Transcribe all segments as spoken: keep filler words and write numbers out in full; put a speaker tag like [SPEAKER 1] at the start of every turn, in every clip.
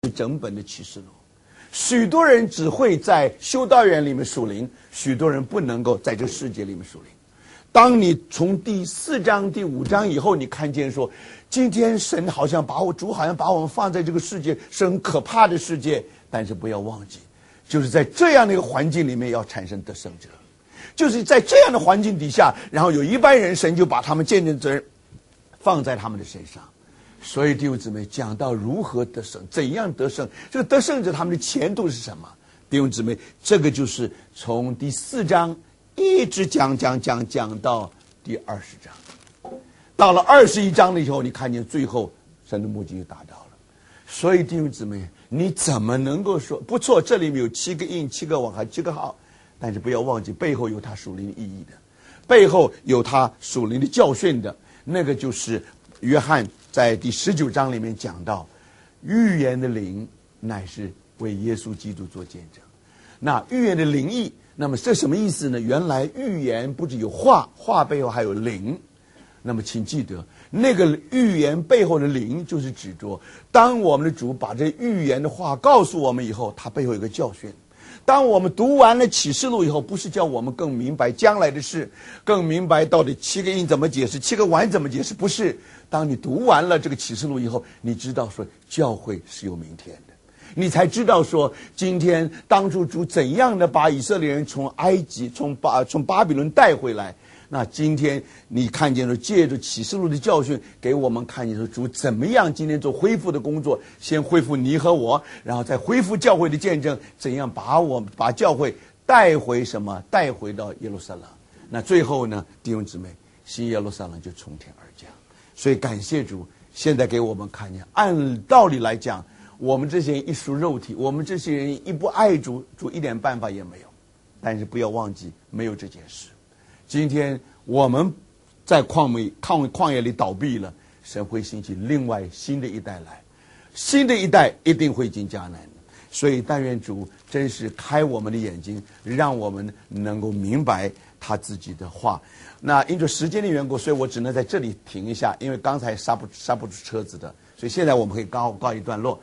[SPEAKER 1] 整本的启示录。许多人只会在修道院里面属灵，许多人不能够在这个世界里面属灵。当你从第四章第五章以后，你看见说今天神好像把我主好像把我们放在这个世界是很可怕的世界，但是不要忘记，就是在这样的一个环境里面要产生得胜者，就是在这样的环境底下，然后有一般人神就把他们见证责任放在他们的身上。所以弟兄姊妹，讲到如何得胜，怎样得胜，这个得胜者他们的前途是什么？弟兄姊妹，这个就是从第四章一直讲讲讲讲到第二十章，到了二十一章的时候，你看见最后神的目的就达到了。所以弟兄姊妹，你怎么能够说不错？这里面有七个印、七个王还七个号，但是不要忘记背后有它属灵的意义的，背后有它属灵的教训的。那个就是约翰在第十九章里面讲到，预言的灵乃是为耶稣基督做见证。那预言的灵意，那么这什么意思呢？原来预言不只有话，话背后还有灵。那么请记得，那个预言背后的灵，就是指着当我们的主把这预言的话告诉我们以后，它背后有个教训。当我们读完了启示录以后，不是叫我们更明白将来的事，更明白到底七个印怎么解释，七个碗怎么解释，不是。当你读完了这个启示录以后，你知道说教会是有明天的，你才知道说今天当初主怎样的把以色列人从埃及从巴从巴比伦带回来。那今天你看见了借着启示录的教训，给我们看见说主怎么样今天做恢复的工作，先恢复你和我，然后再恢复教会的见证，怎样把我把教会带回什么，带回到耶路撒冷。那最后呢，弟兄姊妹，新耶路撒冷就从天而降。所以感谢主，现在给我们看见，按道理来讲，我们这些人一属肉体，我们这些人一不爱主，主一点办法也没有。但是不要忘记，没有这件事。今天我们在旷野旷旷野里倒闭了，神会兴起另外新的一代来，新的一代一定会进迦南的。所以但愿主真是开我们的眼睛，让我们能够明白他自己的话。那因着时间的缘故，所以我只能在这里停一下，因为刚才刹不刹不住车子的，所以现在我们可以告告一段落。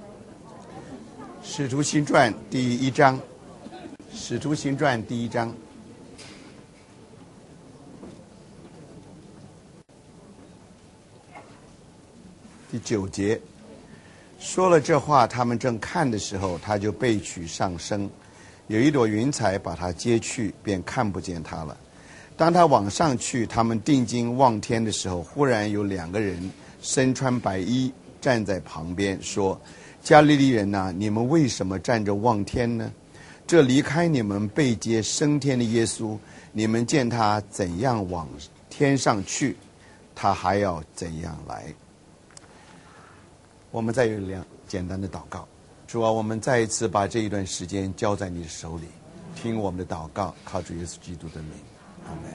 [SPEAKER 1] 使徒行传第一章，使徒行传第一章。第九节，说了这话，他们正看的时候，他就被取上升，有一朵云彩把他接去，便看不见他了。当他往上去，他们定睛望天的时候，忽然有两个人身穿白衣站在旁边，说：加利利人哪，你们为什么站着望天呢？这离开你们被接升天的耶稣，你们见他怎样往天上去，他还要怎样来。我们再有两简单的祷告。主啊，我们再一次把这一段时间交在你的手里，听我们的祷告，靠主耶稣基督的名，阿们。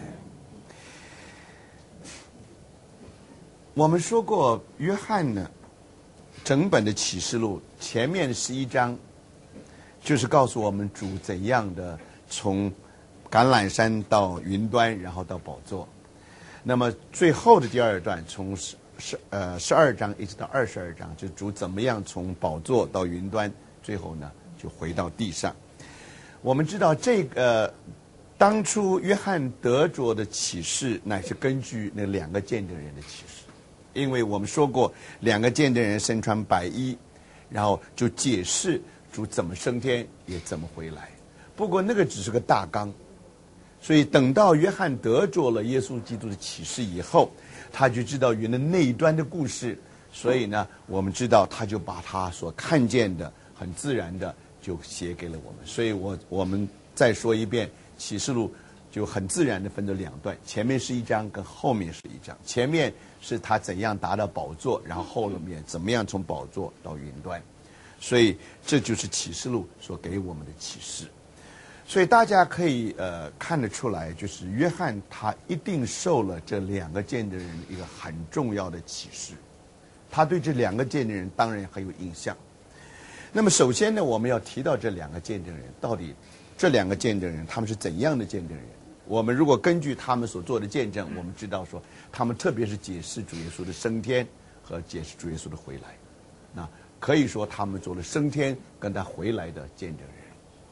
[SPEAKER 1] 我们说过，约翰呢，整本的启示录前面的十一章，就是告诉我们主怎样的从橄榄山到云端，然后到宝座。那么最后的第二段，从十呃十二章一直到二十二章，就主怎么样从宝座到云端，最后呢就回到地上。我们知道这个当初约翰得着的启示，乃是根据那两个见证人的启示，因为我们说过，两个见证人身穿白衣，然后就解释主怎么升天，也怎么回来。不过那个只是个大纲，所以等到约翰得着了耶稣基督的启示以后，他就知道云的那一端的故事，所以呢，我们知道他就把他所看见的很自然的就写给了我们。所以我我们再说一遍，启示录就很自然的分成两段，前面是一章，跟后面是一章。前面是他怎样达到宝座，然后后面怎么样从宝座到云端。所以这就是启示录所给我们的启示。所以大家可以呃看得出来，就是约翰他一定受了这两个见证人一个很重要的启示，他对这两个见证人当然很有印象。那么首先呢，我们要提到这两个见证人，到底这两个见证人他们是怎样的见证人？我们如果根据他们所做的见证，我们知道说他们特别是解释主耶稣的升天和解释主耶稣的回来。那可以说他们做了升天跟他回来的见证人。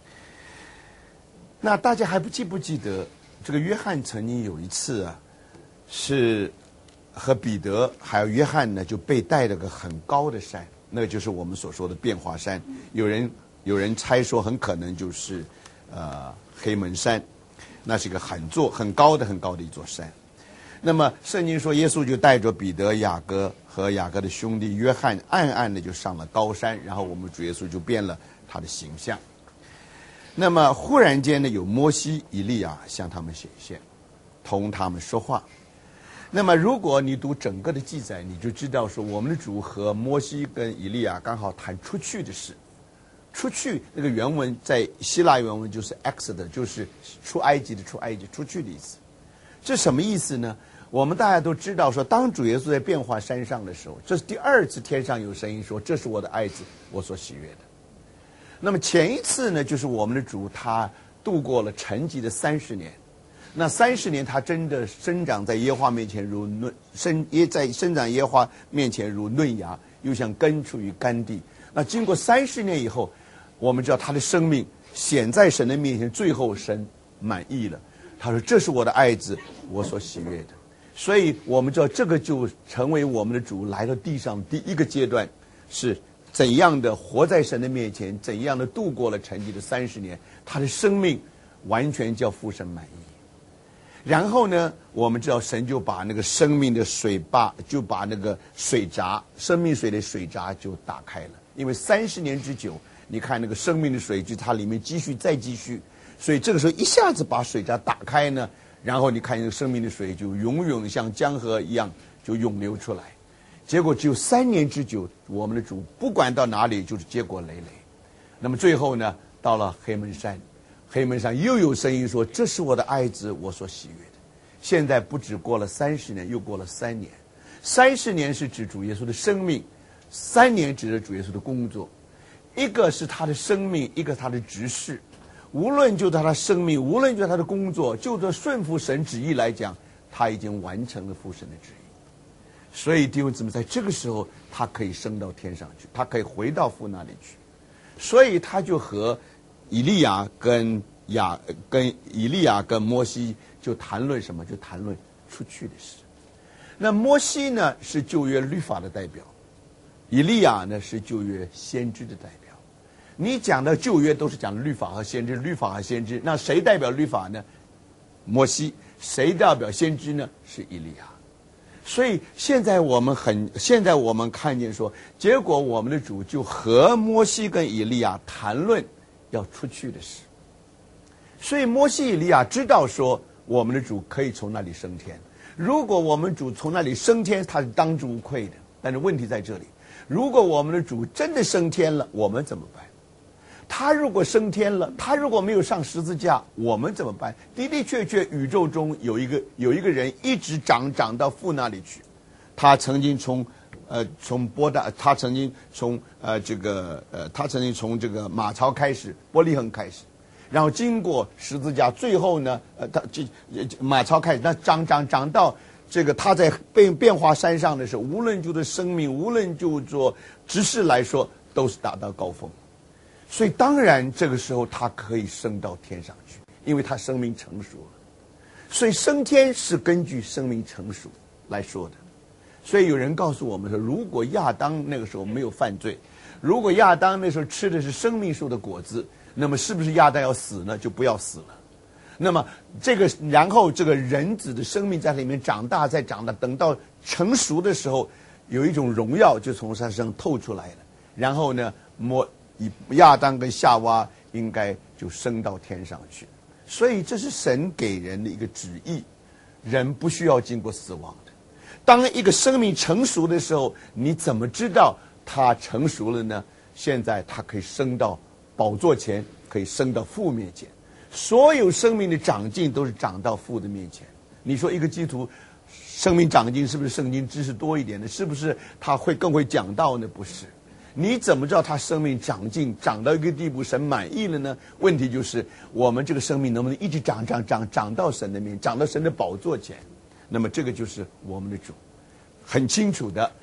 [SPEAKER 1] 那大家还不记不记得，这个约翰曾经有一次啊，是和彼得还有约翰呢，就被带了个很高的山，那就是我们所说的变化山。有人有人猜说很可能就是呃黑门山，那是一个很座很高的很高的一座山。那么圣经说，耶稣就带着彼得、雅各和雅各的兄弟约翰，暗暗的就上了高山，然后我们主耶稣就变了他的形象。那么忽然间呢，有摩西、以利亚向他们显现，同他们说话。那么如果你读整个的记载，你就知道说，我们的主和摩西跟以利亚刚好谈出去的事。出去那个原文在希腊原文就是 exodus， 就是出埃及的出埃及，出去的意思。这什么意思呢？我们大家都知道说，当主耶稣在变化山上的时候，这是第二次天上有声音说，这是我的爱子，我所喜悦的。那么前一次呢，就是我们的主他度过了沉寂的三十年，那三十年他真的生长在耶和华面前如嫩生耶在生长耶和华面前如嫩芽，又像根出于干地。那经过三十年以后，我们知道他的生命显在神的面前，最后神满意了，他说这是我的爱子，我所喜悦的。所以我们知道这个就成为我们的主来到地上第一个阶段，是怎样的活在神的面前，怎样的度过了沉寂的三十年，他的生命完全叫父神满意。然后呢，我们知道神就把那个生命的水坝，就把那个水闸，生命水的水闸就打开了。因为三十年之久，你看那个生命的水就它里面继续再继续，所以这个时候一下子把水闸打开呢，然后你看那个生命的水就永远像江河一样就涌流出来。结果只有三年之久，我们的主不管到哪里就是结果累累。那么最后呢，到了黑门山，黑门山又有声音说，这是我的爱子，我所喜悦的。现在不止过了三十年，又过了三年。三十年是指主耶稣的生命，三年指的主耶稣的工作。一个是他的生命，一个他的职事。无论就他的生命，无论就他的工作，就这顺服神旨意来讲，他已经完成了父神的旨意。所以弟兄姊妹，在这个时候他可以升到天上去，他可以回到父那里去。所以他就和以利亚跟亚跟以利亚跟摩西就谈论什么？就谈论出去的事。那摩西呢是旧约律法的代表，以利亚呢是旧约先知的代表。你讲的旧约都是讲律法和先知，律法和先知，那谁代表律法呢？摩西。谁代表先知呢？是以利亚。所以现在我们很，现在我们看见说，结果我们的主就和摩西跟以利亚谈论要出去的事。所以摩西以利亚知道说，我们的主可以从那里升天。如果我们主从那里升天，他是当之无愧的。但是问题在这里，如果我们的主真的升天了，我们怎么办？他如果升天了，他如果没有上十字架，我们怎么办？的的确确，宇宙中有一个有一个人一直长长到父那里去。他曾经从呃从波大，他曾经从呃这个呃他曾经从这个马槽开始，伯利恒开始，然后经过十字架，最后呢呃他这马槽开始，那长长长到这个他在变变化山上的时候，无论就着生命，无论就做执事来说，都是达到高峰。所以当然这个时候他可以升到天上去，因为他生命成熟了。所以升天是根据生命成熟来说的。所以有人告诉我们说，如果亚当那个时候没有犯罪，如果亚当那时候吃的是生命树的果子，那么是不是亚当要死呢？就不要死了。那么这个然后这个人子的生命在里面长大，再长大，等到成熟的时候，有一种荣耀就从他身上透出来了。然后呢，摩以亚当跟夏娃应该就升到天上去。所以这是神给人的一个旨意，人不需要经过死亡的。当一个生命成熟的时候，你怎么知道他成熟了呢？现在他可以升到宝座前，可以升到父面前。所有生命的长进都是长到父的面前。你说一个基督徒生命长进，是不是圣经知识多一点呢？是不是他会更会讲道呢？不是。你怎么知道他生命长进长到一个地步神满意了呢？问题就是我们这个生命能不能一直长长长长到神的面，长到神的宝座前。那么这个就是我们的主很清楚的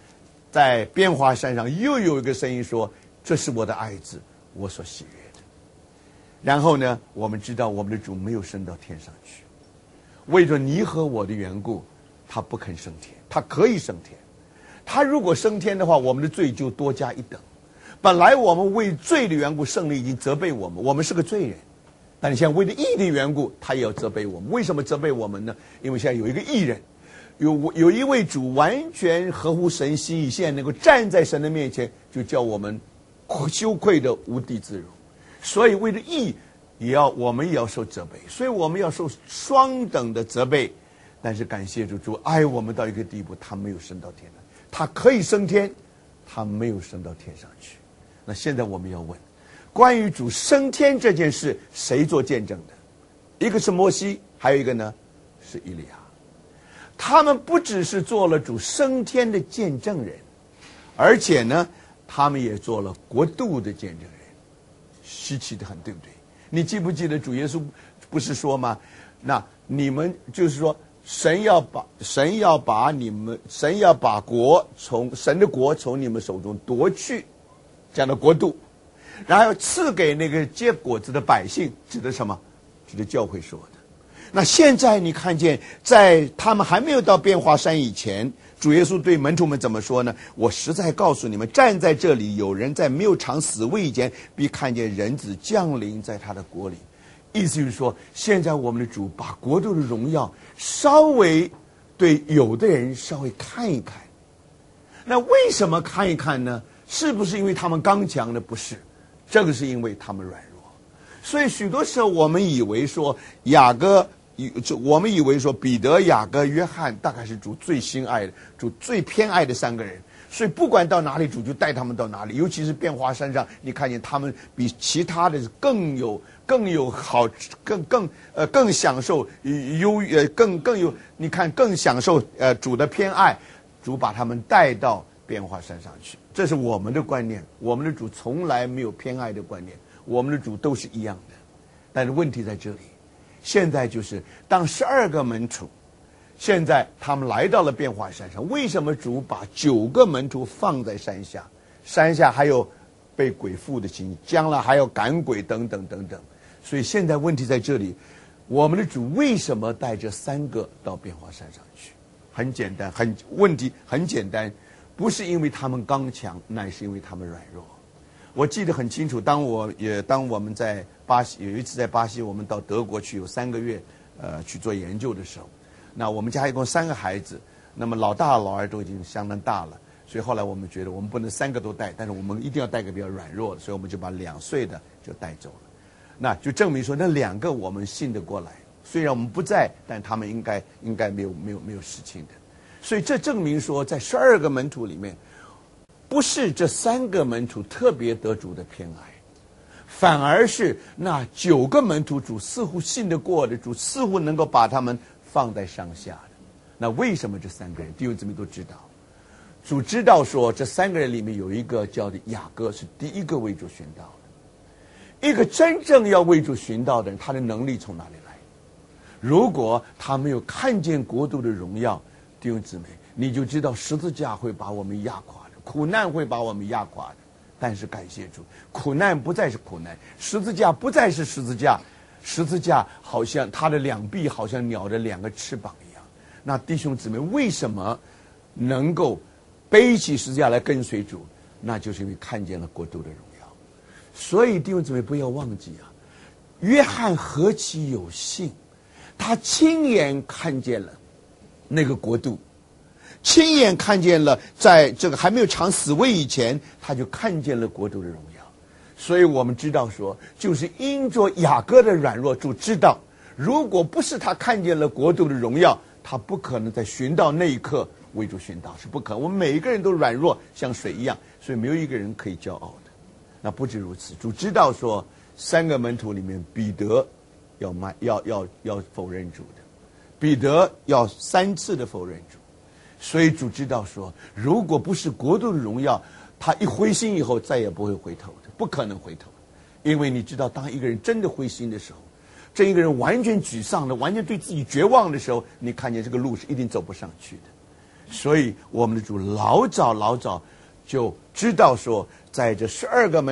[SPEAKER 1] 在变化山上又有一个声音说：“这是我的爱子，我所喜悦的。”然后呢，我们知道我们的主没有升到天上去，为着你和我的缘故，他不肯升天。他可以升天，他如果升天的话，我们的罪就多加一等。本来我们为罪的缘故，圣灵已经责备我们，我们是个罪人。但你现在为了义的缘故，他也要责备我们。为什么责备我们呢？因为现在有一个义人，有有一位主完全合乎神心意，现在能够站在神的面前，就叫我们羞愧的无地自容。所以为了义，也要我们也要受责备，所以我们要受双等的责备。但是感谢主，主爱我们到一个地步，他没有升到天上，他可以升天，他没有升到天上去。那现在我们要问，关于主升天这件事，谁做见证的？一个是摩西，还有一个呢是以利亚。他们不只是做了主升天的见证人，而且呢，他们也做了国度的见证人，稀奇的很，对不对？你记不记得主耶稣不是说吗？那你们就是说，神要把神要把你们神要把国从神的国从你们手中夺去，这样的国度，然后要赐给那个结果子的百姓，指的什么？指的教会说的。那现在你看见，在他们还没有到变化山以前，主耶稣对门徒们怎么说呢？我实在告诉你们，站在这里，有人在没有尝死味以前，必看见人子降临在他的国里。意思就是说，现在我们的主把国度的荣耀稍微对有的人稍微看一看。那为什么看一看呢？是不是因为他们刚强呢？不是，这个是因为他们软弱。所以许多时候我们以为说雅各，就我们以为说彼得、雅各、约翰大概是主最心爱的、主最偏爱的三个人。所以不管到哪里，主就带他们到哪里。尤其是变化山上，你看见他们比其他的更有、更有好、更更呃更享受优呃更更有，你看更享受呃主的偏爱，主把他们带到变化山上去。这是我们的观念，我们的主从来没有偏爱的观念，我们的主都是一样的。但是问题在这里，现在就是当十二个门徒。现在他们来到了变化山上，为什么主把九个门徒放在山下？山下还有被鬼附的情形，将来还要赶鬼等等等等。所以现在问题在这里，我们的主为什么带这三个到变化山上去？很简单，很问题很简单，不是因为他们刚强，乃是因为他们软弱。我记得很清楚，当我也当我们在巴西有一次在巴西，我们到德国去有三个月，呃，去做研究的时候。那我们家一共三个孩子，那么老大老二都已经相当大了，所以后来我们觉得我们不能三个都带，但是我们一定要带个比较软弱的，所以我们就把两岁的就带走了。那就证明说那两个我们信得过来，虽然我们不在，但他们应该应该没有没有没有事情的。所以这证明说，在十二个门徒里面，不是这三个门徒特别得主的偏爱，反而是那九个门徒主似乎信得过的，主似乎能够把他们放在上下的。那为什么这三个人弟兄姊妹都知道？主知道说这三个人里面有一个叫的雅各是第一个为主寻道的。一个真正要为主寻道的人，他的能力从哪里来？如果他没有看见国度的荣耀，弟兄姊妹，你就知道十字架会把我们压垮的，苦难会把我们压垮的。但是感谢主，苦难不再是苦难，十字架不再是十字架，十字架好像他的两臂好像鸟的两个翅膀一样。那弟兄姊妹为什么能够背起十字架来跟随主？那就是因为看见了国度的荣耀。所以弟兄姊妹不要忘记啊，约翰何其有幸，他亲眼看见了那个国度，亲眼看见了在这个还没有尝死味以前，他就看见了国度的荣耀。所以我们知道说，就是因着雅各的软弱，主知道如果不是他看见了国度的荣耀，他不可能在寻道那一刻为主寻道，是不可能。我们每一个人都软弱像水一样，所以没有一个人可以骄傲的。那不止如此，主知道说三个门徒里面彼得要卖要要要否认主的，彼得要三次的否认主。所以主知道说，如果不是国度的荣耀，他一灰心以后再也不会回头的，不可能回头。因为你知道，当一个人真的灰心的时候，这一个人完全沮丧的，完全对自己绝望的时候，你看见这个路是一定走不上去的。 所以我们的主老早老早就知道说，在这十二个门